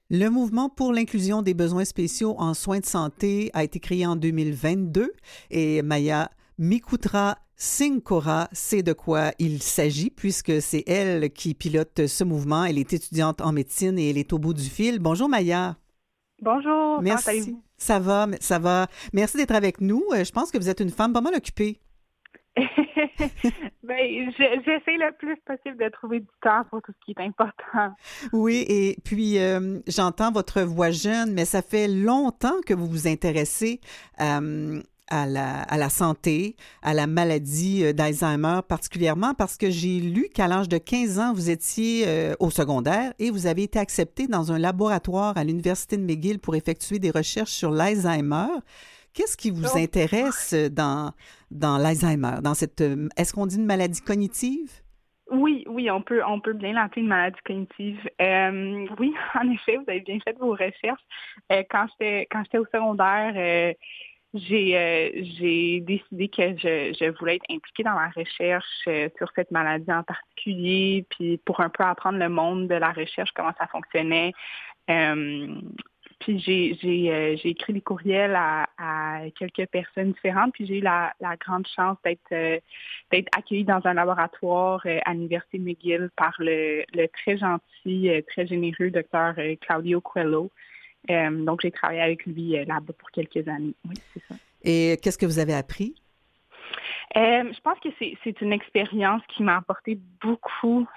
Le mouvement pour l'inclusion des besoins spéciaux en soins de santé a été créé en 2022 et Maya Mikutra Singh-Kora sait de quoi il s'agit puisque c'est elle qui pilote ce mouvement. Elle est étudiante en médecine et elle est au bout du fil. Bonjour Maya. Bonjour, comment Merci. allez-vous? Ça va, ça va. Merci d'être avec nous. Je pense que vous êtes une femme pas mal occupée. J'essaie le plus possible de trouver du temps pour tout ce qui est important. Oui, et puis j'entends votre voix jeune, mais ça fait longtemps que vous vous intéressez à la santé, à la maladie d'Alzheimer particulièrement, parce que j'ai lu qu'à l'âge de 15 ans, vous étiez au secondaire et vous avez été accepté dans un laboratoire à l'Université de McGill pour effectuer des recherches sur l'Alzheimer. Qu'est-ce qui vous Oh, intéresse dans l'Alzheimer, dans cette, est-ce qu'on dit une maladie cognitive? oui, on peut bien l'appeler une maladie cognitive. Oui, en effet, vous avez bien fait vos recherches. Quand j'étais au secondaire, j'ai décidé que je voulais être impliquée dans la recherche sur cette maladie en particulier, puis pour un peu apprendre le monde de la recherche, comment ça fonctionnait. Euh, Puis j'ai écrit des courriels à quelques personnes différentes, puis j'ai eu la grande chance d'être accueillie dans un laboratoire à l'Université McGill par le très gentil, très généreux docteur Claudio Coelho. Donc j'ai travaillé avec lui là-bas pour quelques années. Oui, c'est ça. Et qu'est-ce que vous avez appris? Je pense que c'est une expérience qui m'a apporté beaucoup.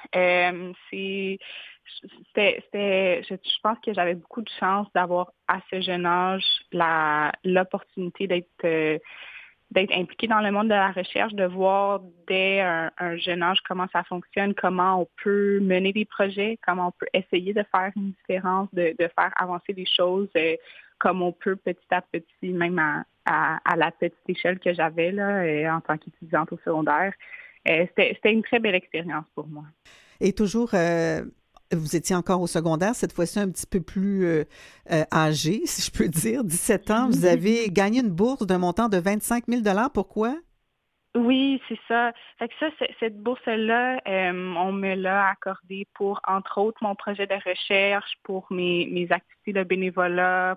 Je pense que j'avais beaucoup de chance d'avoir à ce jeune âge l'opportunité d'être impliquée dans le monde de la recherche, de voir dès un jeune âge comment ça fonctionne, comment on peut mener des projets, comment on peut essayer de faire une différence, de faire avancer les choses, comme on peut petit à petit, même à la petite échelle que j'avais là, en tant qu'étudiante au secondaire. C'était une très belle expérience pour moi. Et toujours, vous étiez encore au secondaire, cette fois-ci un petit peu plus âgé, si je peux dire, 17 ans. Vous avez gagné une bourse d'un montant de 25 000 $. Pourquoi? Oui, c'est ça. Fait que ça, cette bourse-là, on me l'a accordée pour, entre autres, mon projet de recherche, pour mes activités de bénévolat,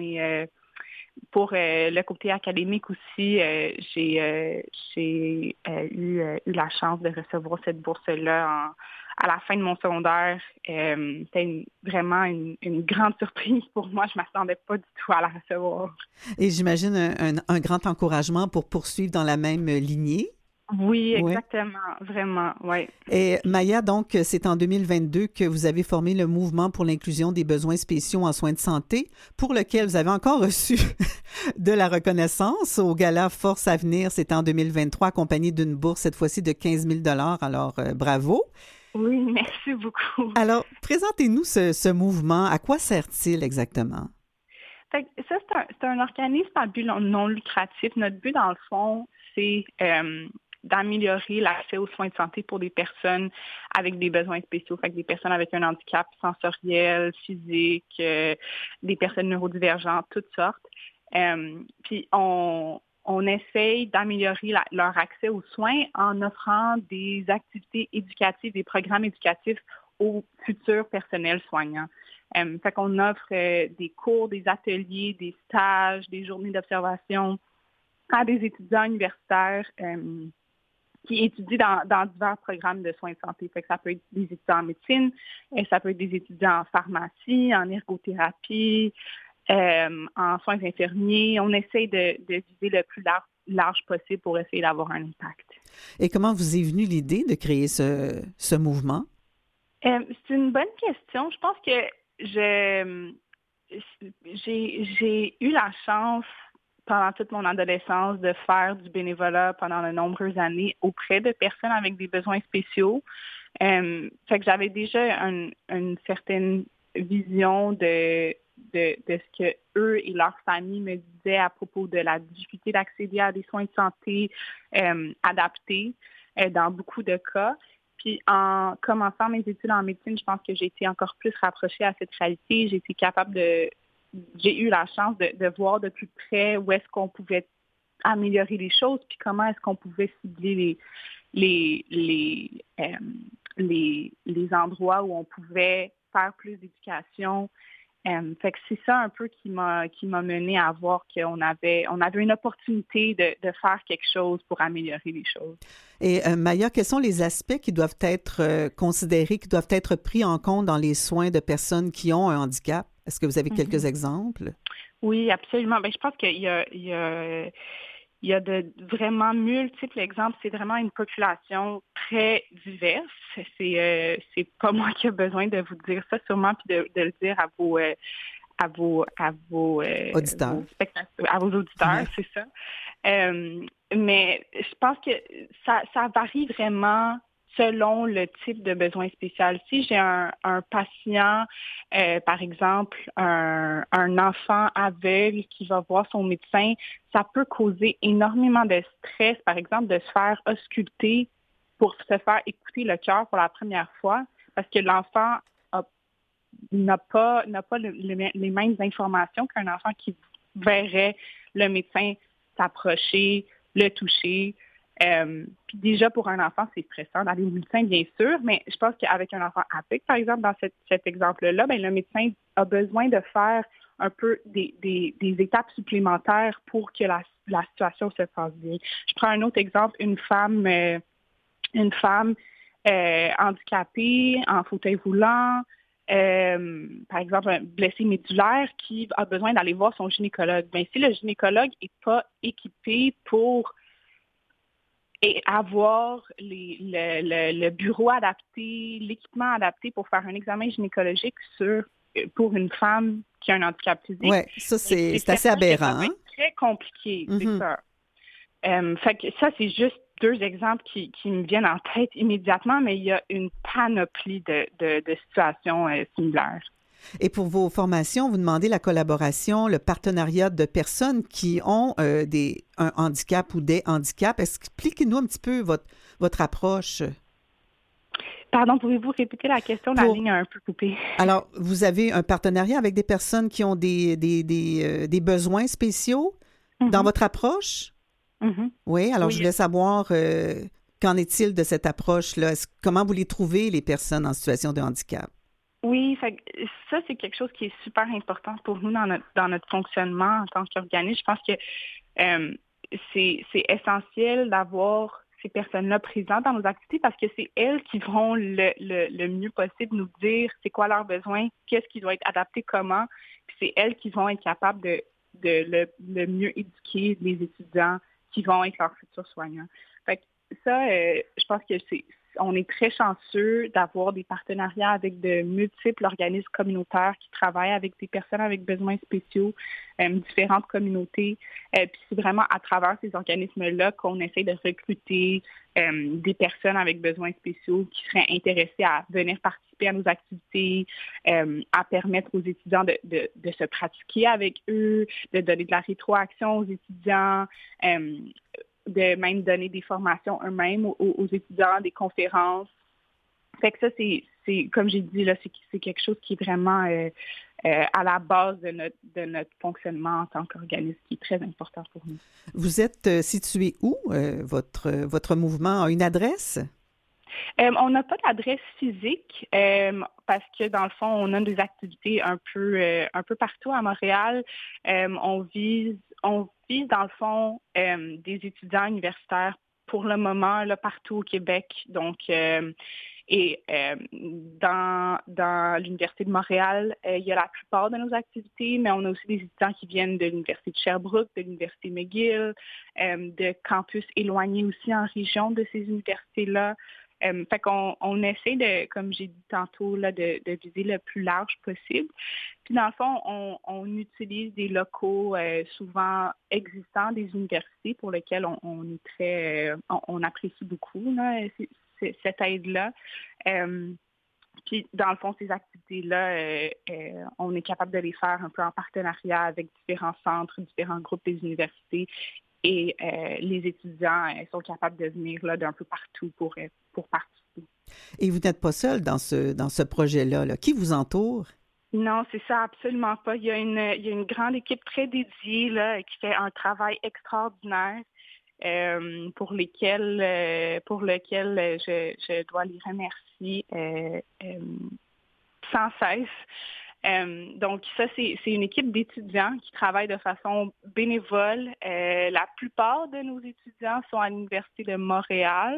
pour le côté académique aussi. J'ai eu la chance de recevoir cette bourse-là à la fin de mon secondaire. C'était vraiment une grande surprise pour moi. Je ne m'attendais pas du tout à la recevoir. Et j'imagine un grand encouragement pour poursuivre dans la même lignée. Oui, Oui. exactement. Vraiment, oui. Et Maya, donc, c'est en 2022 que vous avez formé le mouvement pour l'inclusion des besoins spéciaux en soins de santé, pour lequel vous avez encore reçu de la reconnaissance au gala Force à venir. C'était en 2023, accompagné d'une bourse, cette fois-ci de 15 000 $. Alors, bravo. Oui, merci beaucoup. Alors, présentez-nous ce mouvement. À quoi sert-il exactement? Fait que ça, c'est un organisme à but non lucratif. Notre but, dans le fond, c'est d'améliorer l'accès aux soins de santé pour des personnes avec des besoins spéciaux, fait que des personnes avec un handicap sensoriel, physique, des personnes neurodivergentes, toutes sortes. Puis on essaye d'améliorer leur accès aux soins en offrant des activités éducatives, des programmes éducatifs aux futurs personnels soignants. Fait qu'on offre des cours, des ateliers, des stages, des journées d'observation à des étudiants universitaires qui étudient dans divers programmes de soins de santé. Fait que ça peut être des étudiants en médecine, ça peut être des étudiants en pharmacie, en ergothérapie, en soins infirmiers. On essaie de viser le plus large possible pour essayer d'avoir un impact. Et comment vous est venue l'idée de créer ce mouvement? C'est une bonne question. Je pense que je j'ai eu la chance pendant toute mon adolescence de faire du bénévolat pendant de nombreuses années auprès de personnes avec des besoins spéciaux. Fait que j'avais déjà une certaine vision de ce que eux et leurs familles me disaient à propos de la difficulté d'accéder à des soins de santé adaptés dans beaucoup de cas. Puis en commençant mes études en médecine, je pense que j'ai été encore plus rapprochée à cette réalité. J'ai eu la chance de voir de plus près où est-ce qu'on pouvait améliorer les choses, puis comment est-ce qu'on pouvait cibler les, les, les endroits où on pouvait faire plus d'éducation, Fait que c'est ça un peu qui m'a mené à voir qu'on avait une opportunité de faire quelque chose pour améliorer les choses. Et Maya, quels sont les aspects qui doivent être considérés, qui doivent être pris en compte dans les soins de personnes qui ont un handicap? Est-ce que vous avez quelques exemples? Oui, absolument. Ben, je pense qu'il y a de vraiment multiples exemples. C'est vraiment une population très diverse. C'est pas moi qui ai besoin de vous dire ça sûrement, puis de le dire Auditeurs. à vos auditeurs, Ouais. c'est ça. Mais je pense que ça varie vraiment selon le type de besoin spécial. Si j'ai un patient, par exemple, un enfant aveugle qui va voir son médecin, ça peut causer énormément de stress, par exemple, de se faire ausculter pour se faire écouter le cœur pour la première fois, parce que l'enfant n'a pas les mêmes informations qu'un enfant qui verrait le médecin s'approcher, le toucher. Puis déjà, pour un enfant, c'est stressant d'aller au médecin, bien sûr, mais je pense qu'avec un enfant aveugle, par exemple, dans cet exemple-là, ben, le médecin a besoin de faire un peu des étapes supplémentaires pour que la situation se passe bien. Je prends un autre exemple, une femme handicapée, en fauteuil roulant, par exemple, un blessé médulaire qui a besoin d'aller voir son gynécologue. Bien, si le gynécologue n'est pas équipé pour avoir le bureau adapté, l'équipement adapté pour faire un examen gynécologique pour une femme qui a un handicap physique, Oui, ça, c'est assez certain que ça aberrant. va être très compliqué, c'est Mm-hmm. ça. Fait que ça, c'est juste deux exemples qui me viennent en tête immédiatement, mais il y a une panoplie de situations similaires. Et pour vos formations, vous demandez la collaboration, le partenariat de personnes qui ont un handicap ou des handicaps. Expliquez-nous un petit peu votre approche. Pardon, pouvez-vous répéter la question? La ligne a un peu coupé. Alors, vous avez un partenariat avec des personnes qui ont des besoins spéciaux dans votre approche? Oui, alors je Oui. voulais savoir qu'en est-il de cette approche-là? Comment vous les trouvez, les personnes en situation de handicap? Oui, ça, c'est quelque chose qui est super important pour nous dans notre fonctionnement en tant qu'organisme. Je pense que c'est essentiel d'avoir ces personnes-là présentes dans nos activités parce que c'est elles qui vont le mieux possible nous dire c'est quoi leurs besoins, qu'est-ce qui doit être adapté comment, puis c'est elles qui vont être capables de le mieux éduquer les étudiants qui vont être leurs futurs soignants. Fait que ça, je pense que on est très chanceux d'avoir des partenariats avec de multiples organismes communautaires qui travaillent avec des personnes avec besoins spéciaux, différentes communautés. Puis c'est vraiment à travers ces organismes-là qu'on essaie de recruter des personnes avec besoins spéciaux qui seraient intéressées à venir participer à nos activités, à permettre aux étudiants de se pratiquer avec eux, de donner de la rétroaction aux étudiants, de même donner des formations eux-mêmes aux étudiants, des conférences. Fait que ça, c'est comme j'ai dit, là, c'est quelque chose qui est vraiment à la base de notre fonctionnement en tant qu'organisme, qui est très important pour nous. Vous êtes situé où? Votre mouvement a une adresse? On n'a pas d'adresse physique parce que, dans le fond, on a des activités un peu partout à Montréal. On vise, dans le fond, des étudiants universitaires pour le moment, là, partout au Québec. Donc, dans l'Université de Montréal, il y a la plupart de nos activités, mais on a aussi des étudiants qui viennent de l'Université de Sherbrooke, de l'Université McGill, de campus éloignés aussi en région de ces universités-là. Fait qu'on essaie de, comme j'ai dit tantôt, là, de viser le plus large possible. Puis dans le fond, on utilise des locaux souvent existants des universités pour lesquels on est on apprécie beaucoup là, cette aide-là. Puis dans le fond, ces activités-là, on est capable de les faire un peu en partenariat avec différents centres, différents groupes des universités. Et les étudiants sont capables de venir là, d'un peu partout pour participer. Et vous n'êtes pas seul dans ce projet-là, là. Qui vous entoure? Non, c'est ça, absolument pas. Il y a une grande équipe très dédiée là, qui fait un travail extraordinaire pour lequel je dois les remercier sans cesse. Donc, ça, c'est une équipe d'étudiants qui travaillent de façon bénévole. La plupart de nos étudiants sont à l'Université de Montréal.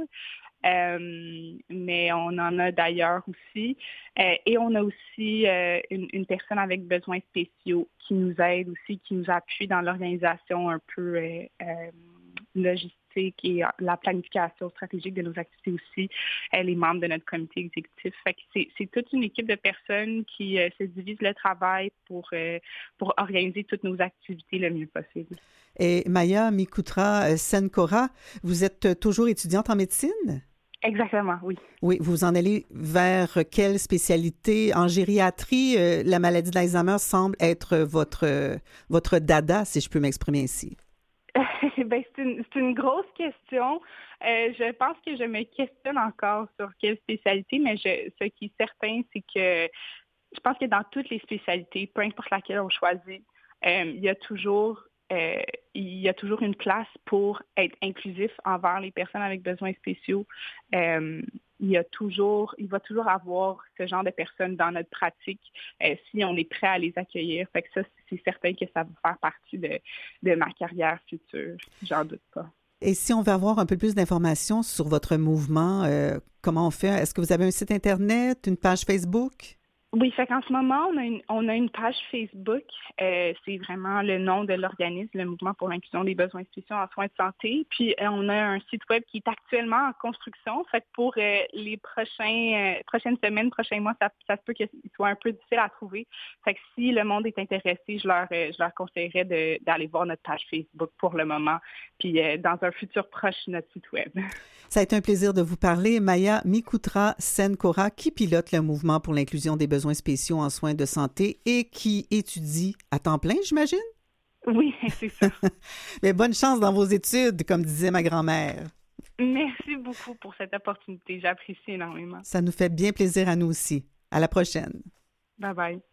Mais on en a d'ailleurs aussi. Et on a aussi une personne avec besoins spéciaux qui nous aide aussi, qui nous appuie dans l'organisation un peu logistique et la planification stratégique de nos activités aussi. Elle est membre de notre comité exécutif. Fait que c'est toute une équipe de personnes qui se divisent le travail pour organiser toutes nos activités le mieux possible. Et Maya Mikutra Senkora, vous êtes toujours étudiante en médecine? Exactement, oui. Oui, vous en allez vers quelle spécialité? En gériatrie, la maladie d'Alzheimer semble être votre dada, si je peux m'exprimer ainsi. Ben, c'est une grosse question. Je pense que je me questionne encore sur quelle spécialité, mais ce qui est certain, c'est que je pense que dans toutes les spécialités, peu importe laquelle on choisit, il y a toujours une place pour être inclusif envers les personnes avec besoins spéciaux. Il va toujours avoir ce genre de personnes dans notre pratique si on est prêt à les accueillir. Fait que ça, c'est certain que ça va faire partie de ma carrière future. J'en doute pas. Et si on veut avoir un peu plus d'informations sur votre mouvement, comment on fait? Est-ce que vous avez un site Internet, une page Facebook? Oui, fait qu'en ce moment, on a une page Facebook. C'est vraiment le nom de l'organisme, le Mouvement pour l'inclusion des besoins spéciaux en soins de santé. Puis, on a un site web qui est actuellement en construction. Fait que pour les prochaines semaines, prochains mois, ça se peut qu'il soit un peu difficile à trouver. Fait que si le monde est intéressé, je leur conseillerais d'aller voir notre page Facebook pour le moment. Puis, dans un futur proche, notre site web. Ça a été un plaisir de vous parler. Maya Mikutra Senkora, qui pilote le Mouvement pour l'inclusion des besoins spéciaux en soins de santé et qui étudie à temps plein, j'imagine? Oui, c'est ça. Mais bonne chance dans vos études, comme disait ma grand-mère. Merci beaucoup pour cette opportunité. J'apprécie énormément. Ça nous fait bien plaisir à nous aussi. À la prochaine. Bye bye.